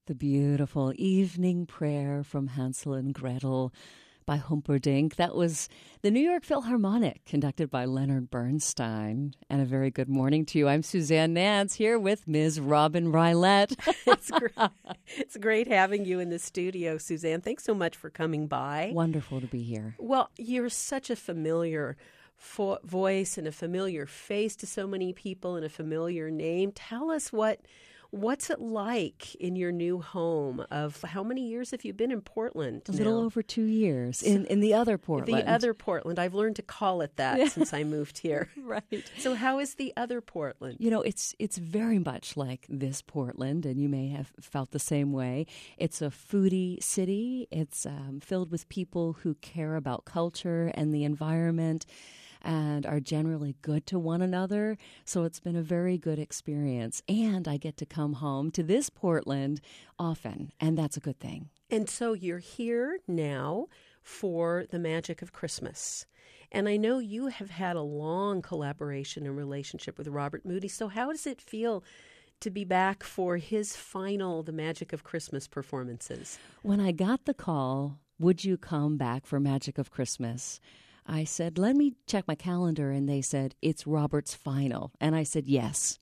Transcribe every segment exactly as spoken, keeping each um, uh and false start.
the beautiful Evening Prayer from Hansel and Gretel by Humperdinck. That was the New York Philharmonic, conducted by Leonard Bernstein. And a very good morning to you. I'm Suzanne Nance here with Miz Robin Rylett. It's great. It's great having you in the studio, Suzanne. Thanks so much for coming by. Wonderful to be here. Well, you're such a familiar fo- voice and a familiar face to so many people and a familiar name. Tell us what... What's it like in your new home? Of how many years have you been in Portland? A little now? over two years in, in the other Portland. The other Portland. I've learned to call it that Yeah. since I moved here. Right. So how is the other Portland? You know, it's it's very much like this Portland, and you may have felt the same way. It's a foodie city. It's um, filled with people who care about culture and the environment and are generally good to one another. So it's been a very good experience. And I get to come home to this Portland often, and that's a good thing. And so you're here now for the magic of Christmas. And I know you have had a long collaboration and relationship with Robert Moody. So how does it feel to be back for his final The Magic of Christmas performances? When I got the call, would you come back for Magic of Christmas? I said, let me check my calendar. And they said, it's Robert's final. And I said, yes.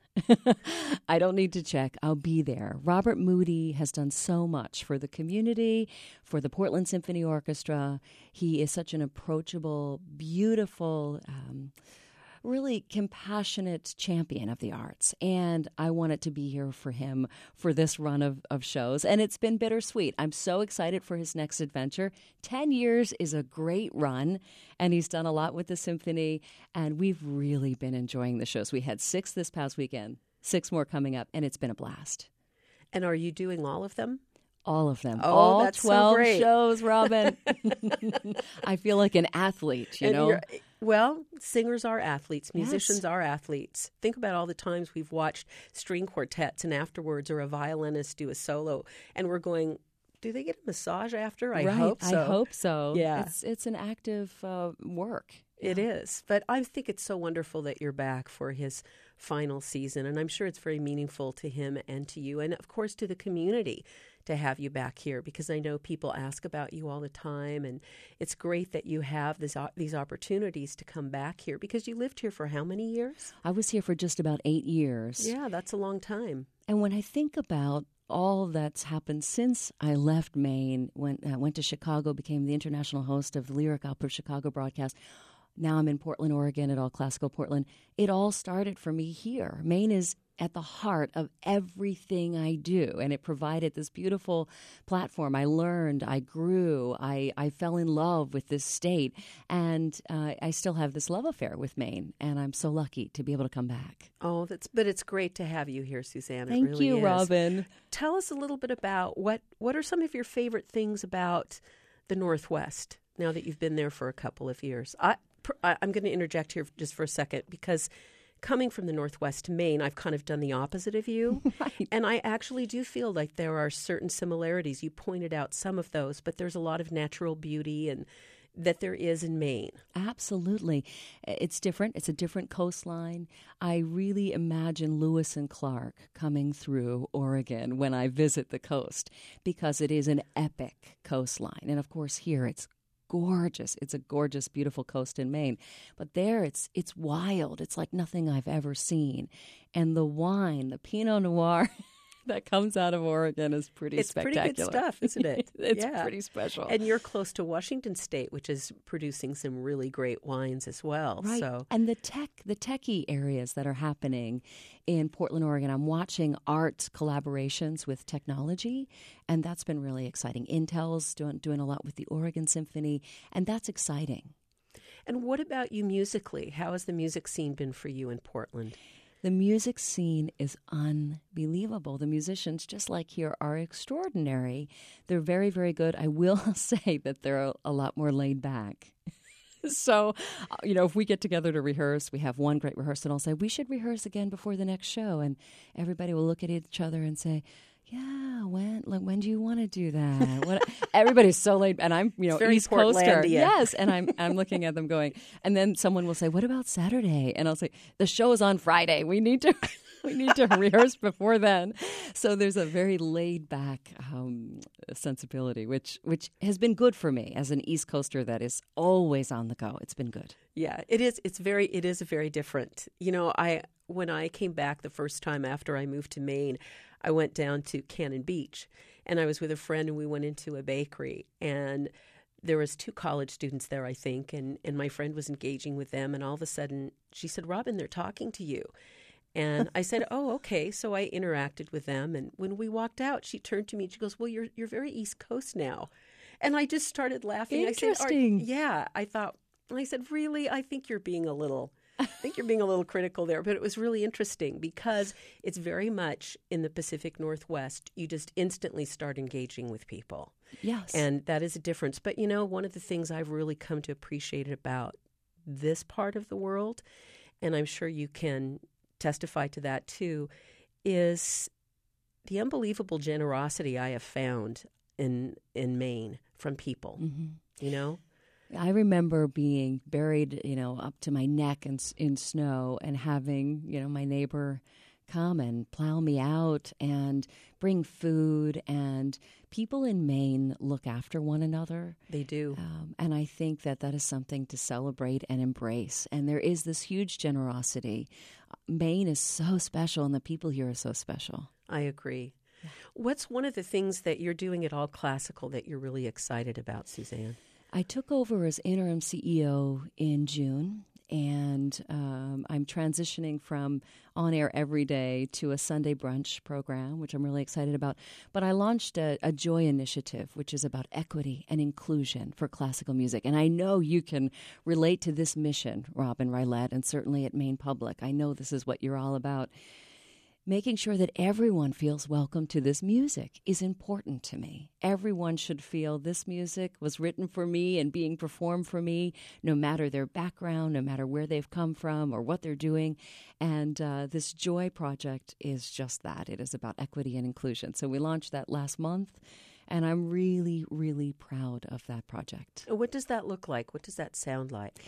I don't need to check. I'll be there. Robert Moody has done so much for the community, for the Portland Symphony Orchestra. He is such an approachable, beautiful, um, really compassionate champion of the arts. And I wanted to be here for him for this run of, of shows. And it's been bittersweet. I'm so excited for his next adventure. Ten years is a great run, and he's done a lot with the symphony. And we've really been enjoying the shows. We had six this past weekend, six more coming up, and it's been a blast. And are you doing all of them? All of them. Oh, all that's so twelve great. shows, Robin. I feel like an athlete, you And know? you're- Well, singers are athletes. Musicians Yes. are athletes. Think about all the times we've watched string quartets and afterwards, or a violinist do a solo, and we're going, do they get a massage after? I right. hope so. I hope so. Yeah. It's, it's an active uh, work. It is. But I think it's so wonderful that you're back for his final season, and I'm sure it's very meaningful to him and to you, and of course to the community, to have you back here, because I know people ask about you all the time, and it's great that you have this, these opportunities to come back here, because you lived here for how many years? I was here for just about eight years. Yeah, that's a long time. And when I think about all that's happened since I left Maine, went, uh, went to Chicago, became the international host of the Lyric Opera Chicago broadcast. Now I'm in Portland, Oregon at All Classical Portland. It all started for me here. Maine is at the heart of everything I do, and it provided this beautiful platform. I learned, I grew, I, I fell in love with this state, and uh, I still have this love affair with Maine, and I'm so lucky to be able to come back. Oh, that's but it's great to have you here, Suzanne. It Thank really you, is. Robin. Tell us a little bit about what, what are some of your favorite things about the Northwest now that you've been there for a couple of years? I, I'm going to interject here just for a second, because coming from the Northwest to Maine, I've kind of done the opposite of you. Right. And I actually do feel like there are certain similarities. You pointed out some of those, but there's a lot of natural beauty and that there is in Maine. Absolutely. It's different. It's a different coastline. I really imagine Lewis and Clark coming through Oregon when I visit the coast, because it is an epic coastline. And of course, here it's gorgeous. It's a gorgeous, beautiful coast in Maine. But there it's it's wild. It's like nothing I've ever seen. And the wine, the Pinot Noir that comes out of Oregon is pretty it's spectacular. It's pretty good stuff, isn't it? It's yeah. pretty special. And you're close to Washington State, which is producing some really great wines as well. Right. So. And the tech, the techie areas that are happening in Portland, Oregon, I'm watching art collaborations with technology, and that's been really exciting. Intel's doing, doing a lot with the Oregon Symphony, and that's exciting. And what about you musically? How has the music scene been for you in Portland? The music scene is unbelievable. The musicians, just like here, are extraordinary. They're very, very good. I will say that they're a lot more laid back. So, you know, if we get together to rehearse, we have one great rehearsal, and I'll say, we should rehearse again before the next show. And everybody will look at each other and say, yeah, when like, when do you want to do that? What, everybody's so late, and I'm, you know, very East Coaster. Portlandia. Yes, and I'm I'm looking at them going, and then someone will say, what about Saturday? And I'll say, the show is on Friday. We need to We need to rehearse before then. So there's a very laid back um, sensibility, which which has been good for me as an East Coaster that is always on the go. It's been good. Yeah, it is. It's very. It is very different. You know, I when I came back the first time after I moved to Maine, I went down to Cannon Beach, and I was with a friend, and we went into a bakery, and there was two college students there, I think, and and my friend was engaging with them, and all of a sudden she said, "Robin, they're talking to you." And I said, "Oh, okay." So I interacted with them, and when we walked out, she turned to me and she goes, "Well, you're you're very East Coast now," and I just started laughing. Interesting. I said, "Yeah." I thought. I said, "Really? I think you're being a little, I think you're being a little critical there." But it was really interesting because it's very much in the Pacific Northwest. You just instantly start engaging with people. Yes, and that is a difference. But you know, one of the things I've really come to appreciate about this part of the world, and I'm sure you can testify to that too, is the unbelievable generosity I have found in in Maine from people. mm-hmm. You know, I remember being buried, you know, up to my neck in in snow, and having, you know, my neighbor come and plow me out and bring food. And people in Maine look after one another. They do. Um, and I think that that is something to celebrate and embrace. And there is this huge generosity. Maine is so special, and the people here are so special. I agree. Yeah. What's one of the things that you're doing at All Classical that you're really excited about, Suzanne? I took over as interim C E O in June, and um, I'm transitioning from on air every day to a Sunday brunch program, which I'm really excited about. But I launched a, a Joy Initiative, which is about equity and inclusion for classical music. And I know you can relate to this mission, Robin Rylett, and certainly at Maine Public. I know this is what you're all about. Making sure that everyone feels welcome to this music is important to me. Everyone should feel this music was written for me and being performed for me, no matter their background, no matter where they've come from or what they're doing. And uh, this Joy Project is just that. It is about equity and inclusion. So we launched that last month, and I'm really, really proud of that project. What does that look like? What does that sound like?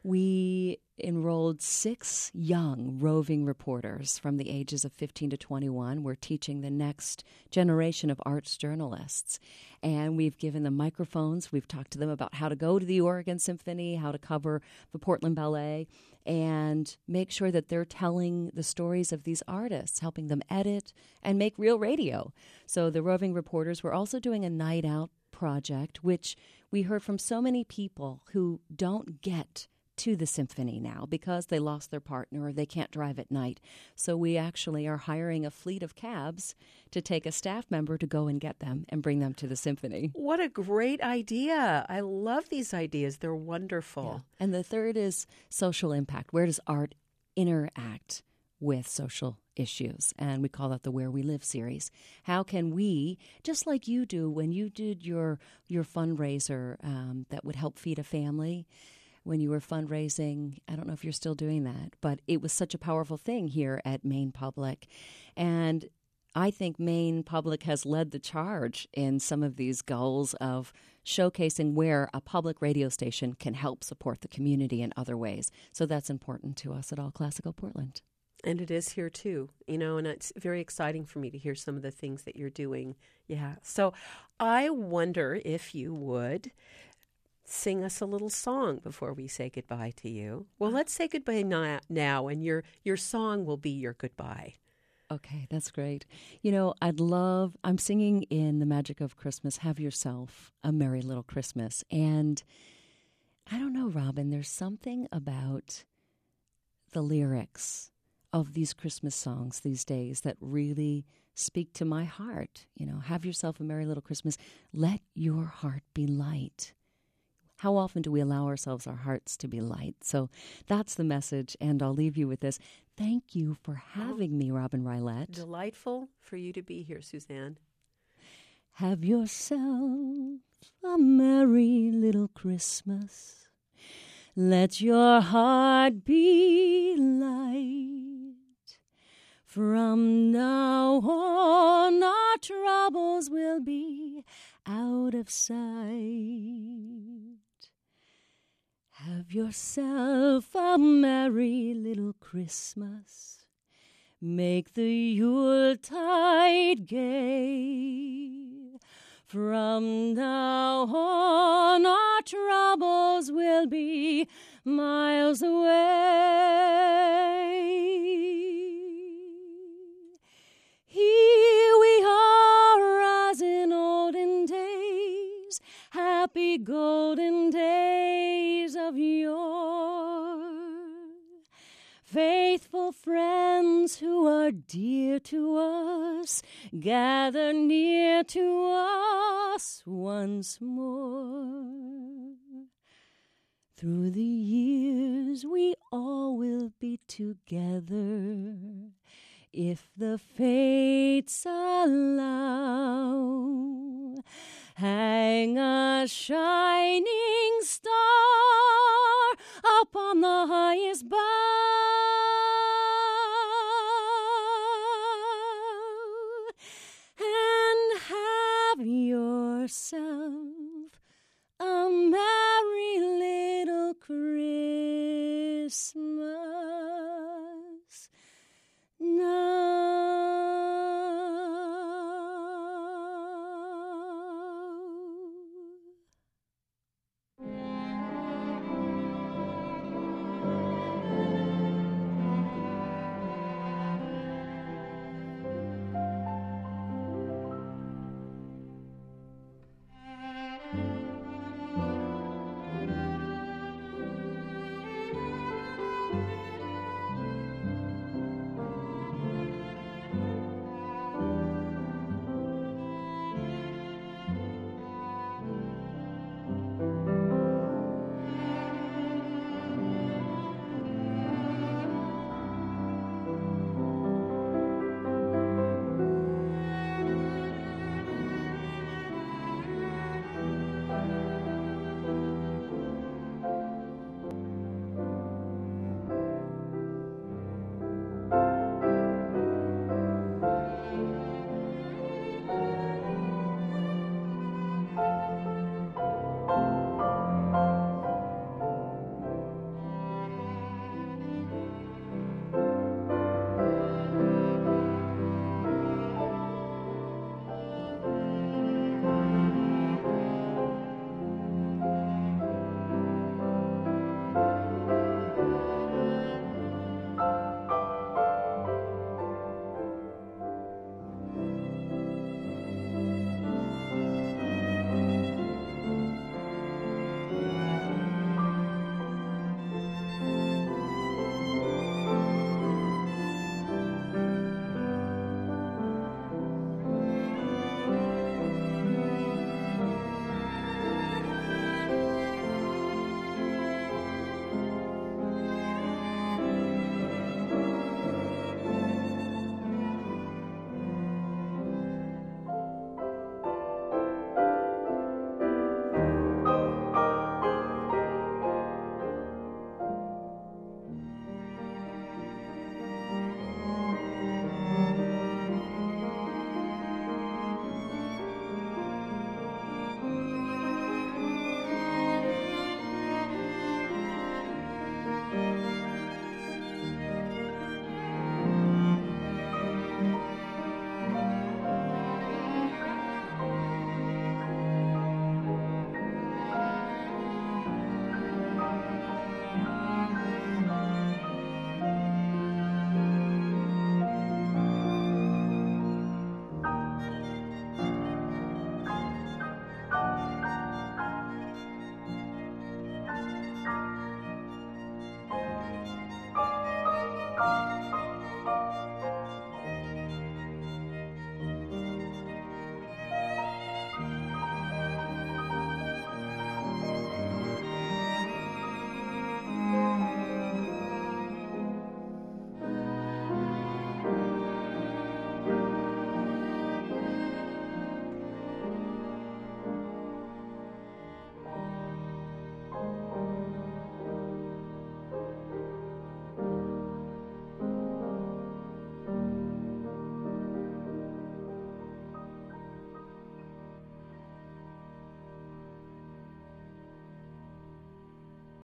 We enrolled six young roving reporters from the ages of fifteen to twenty-one. We're teaching the next generation of arts journalists. And we've given them microphones. We've talked to them about how to go to the Oregon Symphony, how to cover the Portland Ballet, and make sure that they're telling the stories of these artists, helping them edit and make real radio. So the roving reporters, we're also doing a night out project, which we heard from so many people who don't get to the symphony now because they lost their partner or they can't drive at night. So we actually are hiring a fleet of cabs to take a staff member to go and get them and bring them to the symphony. What a great idea. I love these ideas. They're wonderful. Yeah. And the third is social impact. Where does art interact with social issues? And we call that the Where We Live series. How can we, just like you do when you did your, your fundraiser um, that would help feed a family, when you were fundraising, I don't know if you're still doing that, but it was such a powerful thing here at Maine Public. And I think Maine Public has led the charge in some of these goals of showcasing where a public radio station can help support the community in other ways. So that's important to us at All Classical Portland. And it is here too, you know, and it's very exciting for me to hear some of the things that you're doing. Yeah. So I wonder if you would sing us a little song before we say goodbye to you. Well, let's say goodbye now, and your your song will be your goodbye. Okay, that's great. You know, I'd love, I'm singing in The Magic of Christmas, Have Yourself a Merry Little Christmas. And I don't know, Robin, there's something about the lyrics of these Christmas songs these days that really speak to my heart. You know, have yourself a merry little Christmas. Let your heart be light. How often do we allow ourselves, our hearts, to be light? So that's the message, and I'll leave you with this. Thank you for having oh, me, Robin Rylett. Delightful for you to be here, Suzanne. Have yourself a merry little Christmas. Let your heart be light. From now on, our troubles will be out of sight. Have yourself a merry little Christmas. make the Yuletide gay. From now on our troubles will be miles away. Here we are as in olden days, happy golden days of yore. Faithful friends who are dear to us, gather near to us once more. Through the years we all will be together, if the fates allow. Hang a shining star upon the highest bough, and have yourself a merry little Christmas.